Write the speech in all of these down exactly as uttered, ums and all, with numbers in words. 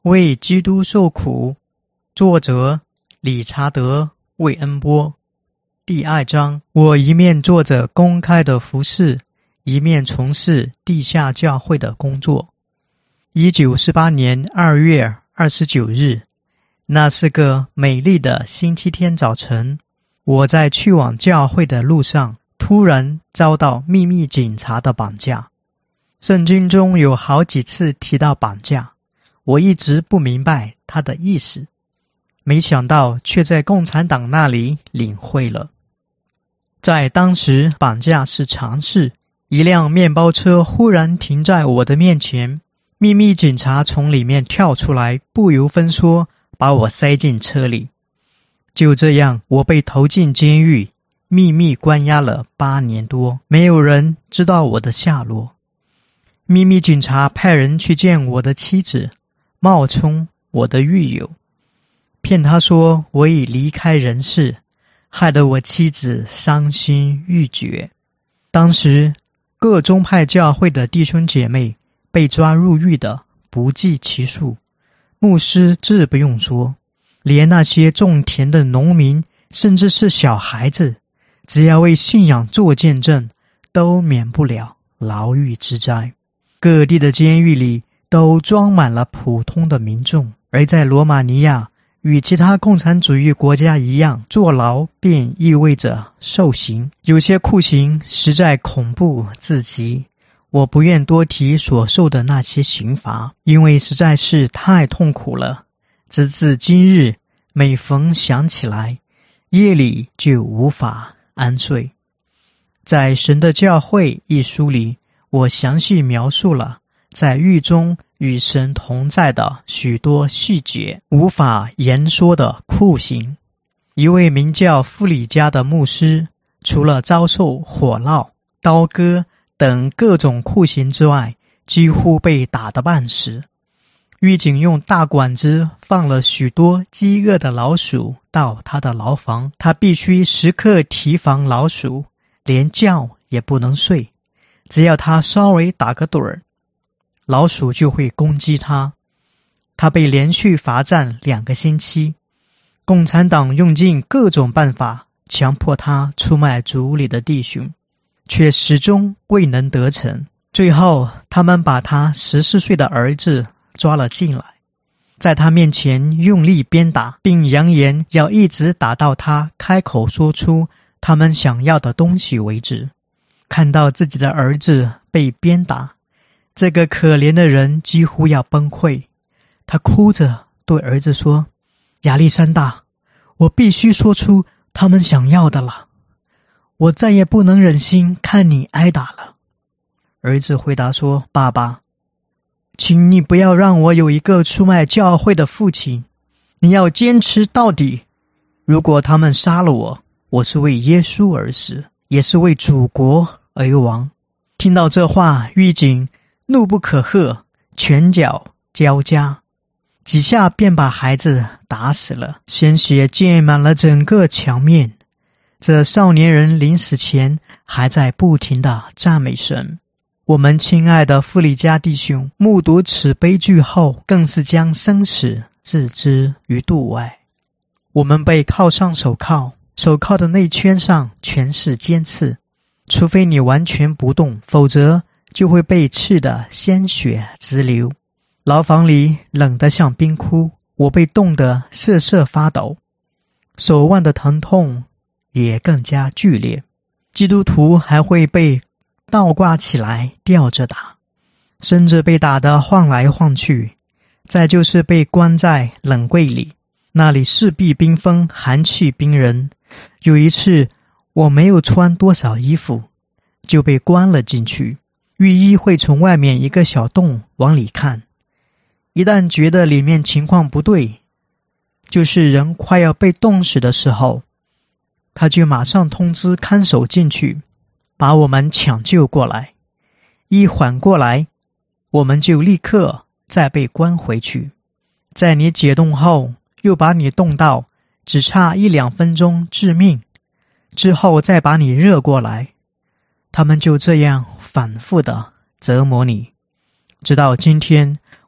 为基督受苦。作者理查德·魏恩波。第二章。我一面做着公开的服事，一面从事地下教会的工作。一九四八年二月二十九日，那是个美丽的星期天早晨，我在去往教会的路上，突然遭到秘密警察的绑架。圣经中有好几次提到绑架，我一直不明白它的意思，没想到却在共产党那里领会了。在当时，绑架是常事。一辆面包车忽然停在我的面前，秘密警察从里面跳出来，不由分说把我塞进车里。就这样，我被投进监狱，秘密关押了八年多，没有人知道我的下落。秘密警察派人去见我的妻子，冒充我的狱友，骗他说我已离开人世，害得我妻子伤心欲绝。当时各宗派教会的弟兄姐妹被抓入狱的不计其数，牧师自不用说，连那些种田的农民，甚至是小孩子，只要为信仰做见证，都免不了牢狱之灾。各地的监狱里都装满了普通的民众，而在罗马尼亚，与其他共产主义国家一样，坐牢便意味着受刑。有些酷刑实在恐怖至极，我不愿多提所受的那些刑罚，因为实在是太痛苦了。直至今日，每逢想起来，夜里就无法安睡。在《神的教会》一书里，我详细描述了在狱中与神同在的许多细节，无法言说的酷刑。一位名叫弗里加的牧师，除了遭受火烙、刀割等各种酷刑之外，几乎被打得半死。狱警用大管子放了许多饥饿的老鼠到他的牢房，他必须时刻提防老鼠，连觉也不能睡。只要他稍微打个盹儿，老鼠就会攻击他。他被连续罚站两个星期，共产党用尽各种办法强迫他出卖族里的弟兄，却始终未能得逞。最后他们把他十四岁的儿子抓了进来，在他面前用力鞭打，并扬言要一直打到他开口说出他们想要的东西为止。看到自己的儿子被鞭打，这个可怜的人几乎要崩溃。他哭着对儿子说：亚历山大，我必须说出他们想要的了，我再也不能忍心看你挨打了。儿子回答说：爸爸，请你不要让我有一个出卖教会的父亲，你要坚持到底。如果他们杀了我，我是为耶稣而死，也是为祖国而亡。听到这话，狱警怒不可遏，拳脚交加，几下便把孩子打死了，鲜血溅满了整个墙面。这少年人临死前还在不停地赞美神。我们亲爱的弗里加弟兄目睹此悲剧后，更是将生死置之于度外。我们被铐上手铐，手铐的内圈上全是尖刺，除非你完全不动，否则就会被刺得鲜血直流。牢房里冷得像冰窟，我被冻得瑟瑟发抖，手腕的疼痛也更加剧烈。基督徒还会被倒挂起来吊着打，甚至被打得晃来晃去。再就是被关在冷柜里，那里四壁冰封，寒气冰人。有一次我没有穿多少衣服，就被关了进去。狱医会从外面一个小洞往里看，一旦觉得里面情况不对，就是人快要被冻死的时候，他就马上通知看守进去，把我们抢救过来。一缓过来，我们就立刻再被关回去。在你解冻后，又把你冻到只差一两分钟致命，之后再把你热过来。他们就这样反复地折磨你，直到今天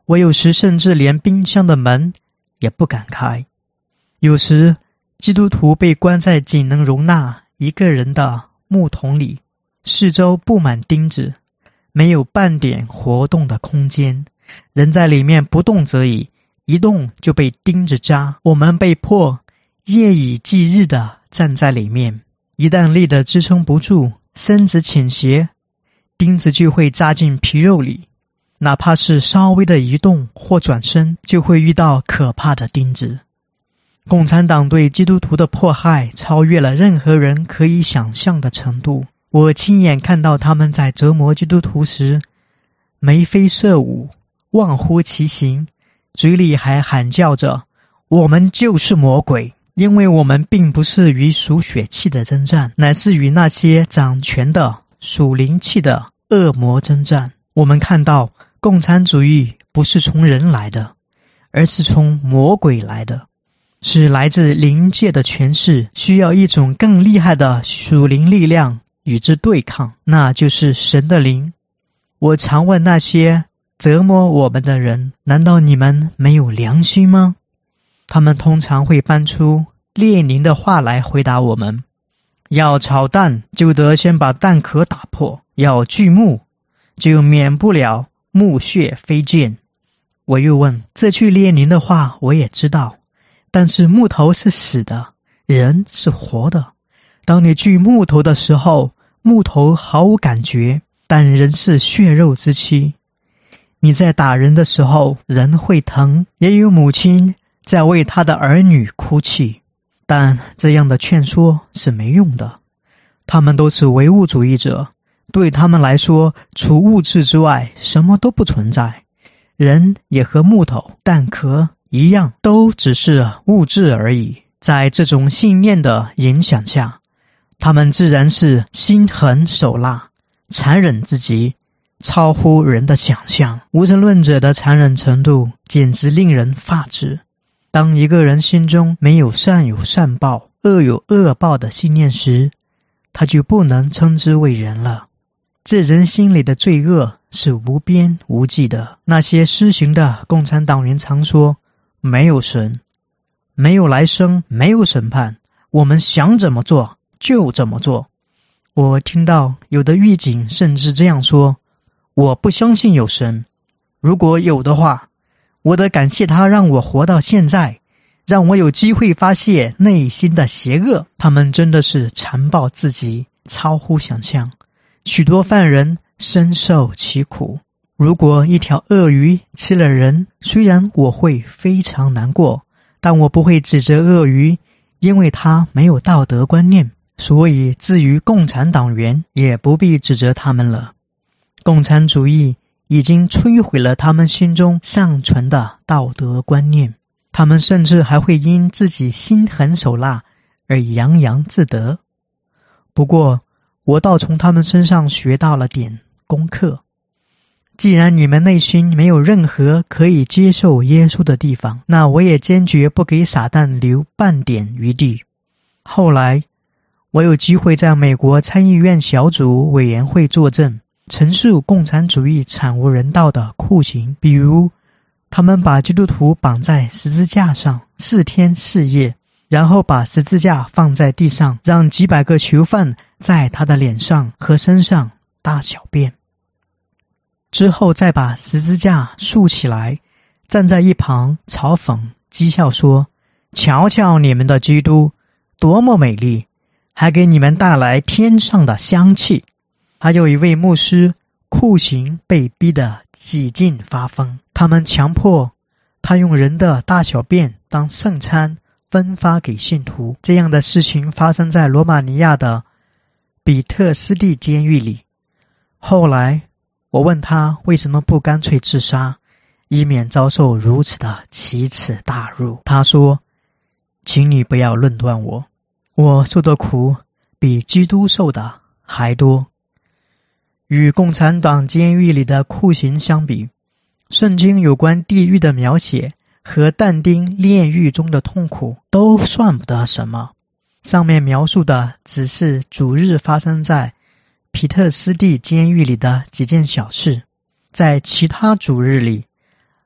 我有时甚至连冰箱的门也不敢开。有时基督徒被关在仅能容纳一个人的木桶里，四周布满钉子，没有半点活动的空间，人在里面不动则已，一动就被钉子扎。我们被迫夜以继日地站在里面，一旦力的支撑不住，身子倾斜，钉子就会扎进皮肉里，哪怕是稍微的移动或转身，就会遇到可怕的钉子。共产党对基督徒的迫害超越了任何人可以想象的程度。我亲眼看到他们在折磨基督徒时眉飞色舞，忘乎其形，嘴里还喊叫着我们就是魔鬼，因为我们并不是与属血气的征战，乃是与那些掌权的属灵气的恶魔征战。我们看到共产主义不是从人来的，而是从魔鬼来的，是来自灵界的权势，需要一种更厉害的属灵力量与之对抗，那就是神的灵。我常问那些折磨我们的人，难道你们没有良心吗？他们通常会搬出列宁的话来回答我们，要炒蛋就得先把蛋壳打破，要锯木就免不了木屑飞溅。我又问，这句列宁的话我也知道，但是木头是死的，人是活的。当你锯木头的时候，木头毫无感觉，但人是血肉之躯。你在打人的时候，人会疼，也有母亲在为他的儿女哭泣，但这样的劝说是没用的。他们都是唯物主义者，对他们来说，除物质之外什么都不存在。人也和木头、蛋壳一样，都只是物质而已。在这种信念的影响下，他们自然是心狠手辣，残忍至极，超乎人的想象。无神论者的残忍程度简直令人发指。当一个人心中没有善有善报，恶有恶报的信念时，他就不能称之为人了。这人心里的罪恶是无边无际的。那些施行的共产党员常说，没有神，没有来生，没有审判，我们想怎么做就怎么做。我听到有的狱警甚至这样说，我不相信有神，如果有的话，我得感谢他让我活到现在，让我有机会发泄内心的邪恶。他们真的是残暴至极，超乎想象。许多犯人深受其苦。如果一条鳄鱼吃了人，虽然我会非常难过，但我不会指责鳄鱼，因为它没有道德观念。所以至于共产党员，也不必指责他们了。共产主义已经摧毁了他们心中尚存的道德观念，他们甚至还会因自己心狠手辣而洋洋自得。不过我倒从他们身上学到了点功课。既然你们内心没有任何可以接受耶稣的地方，那我也坚决不给撒旦留半点余地。后来我有机会在美国参议院小组委员会作证，陈述共产主义惨无人道的酷刑，比如他们把基督徒绑在十字架上四天四夜，然后把十字架放在地上，让几百个囚犯在他的脸上和身上大小便，之后再把十字架竖起来，站在一旁嘲讽讥笑说，瞧瞧你们的基督多么美丽，还给你们带来天上的香气。还有一位牧师酷刑被逼得几近发疯，他们强迫他用人的大小便当圣餐分发给信徒。这样的事情发生在罗马尼亚的比特斯蒂监狱里。后来我问他为什么不干脆自杀，以免遭受如此的奇耻大辱。他说，请你不要论断我，我受的苦比基督受的还多。与共产党监狱里的酷刑相比，圣经有关地狱的描写和但丁炼狱中的痛苦都算不得什么。上面描述的只是主日发生在皮特斯蒂监狱里的几件小事，在其他主日里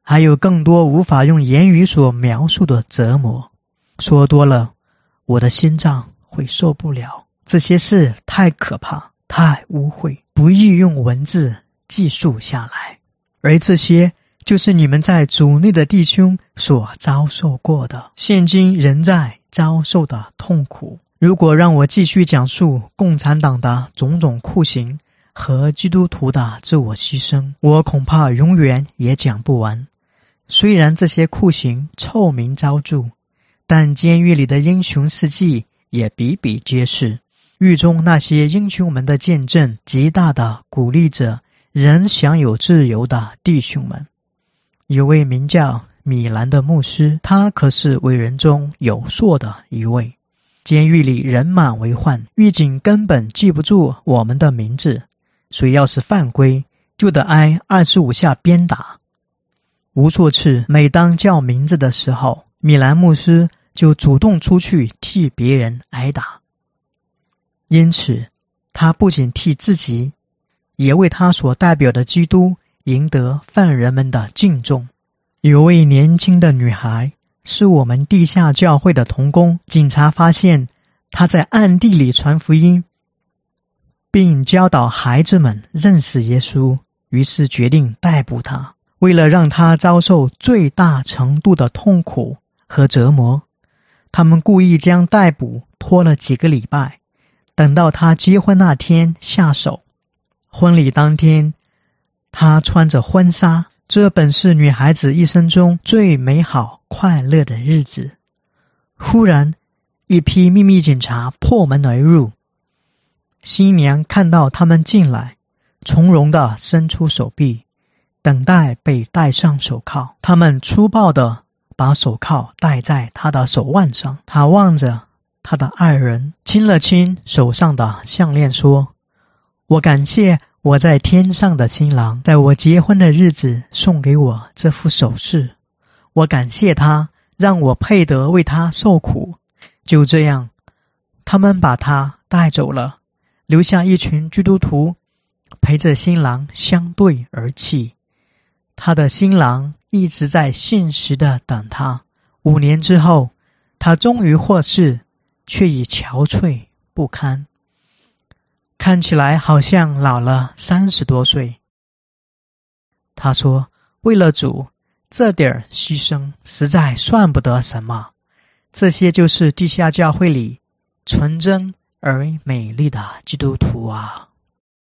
还有更多无法用言语所描述的折磨。说多了，我的心脏会受不了。这些事太可怕，太污秽，不易用文字记述下来。而这些就是你们在主内的弟兄所遭受过的，现今仍在遭受的痛苦。如果让我继续讲述共产党的种种酷刑和基督徒的自我牺牲，我恐怕永远也讲不完。虽然这些酷刑臭名昭著，但监狱里的英雄事迹也比比皆是。狱中那些英雄们的见证，极大地鼓励着仍享有自由的弟兄们。有位名叫米兰的牧师，他可是伟人中有硕的一位。监狱里人满为患，狱警根本记不住我们的名字，谁要是犯规，就得挨二十五下鞭打。无数次，每当叫名字的时候，米兰牧师就主动出去替别人挨打。因此，他不仅替自己，也为他所代表的基督赢得犯人们的敬重。有位年轻的女孩，是我们地下教会的同工，警察发现她在暗地里传福音，并教导孩子们认识耶稣，于是决定逮捕她。为了让她遭受最大程度的痛苦和折磨，他们故意将逮捕拖了几个礼拜，等到她结婚那天下手。婚礼当天，她穿着婚纱，这本是女孩子一生中最美好快乐的日子。忽然，一批秘密警察破门而入，新娘看到他们进来，从容地伸出手臂，等待被戴上手铐。他们粗暴地把手铐戴在她的手腕上。她望着她的爱人，亲了亲手上的项链，说：我感谢我在天上的新郎，在我结婚的日子送给我这副首饰。我感谢他，让我配得为他受苦。就这样，他们把他带走了，留下一群基督徒陪着新郎相对而泣。他的新郎一直在信实地等他。五年之后，他终于获释，却已憔悴不堪，看起来好像老了三十多岁。他说：为了主，这点牺牲实在算不得什么。这些就是地下教会里纯真而美丽的基督徒啊。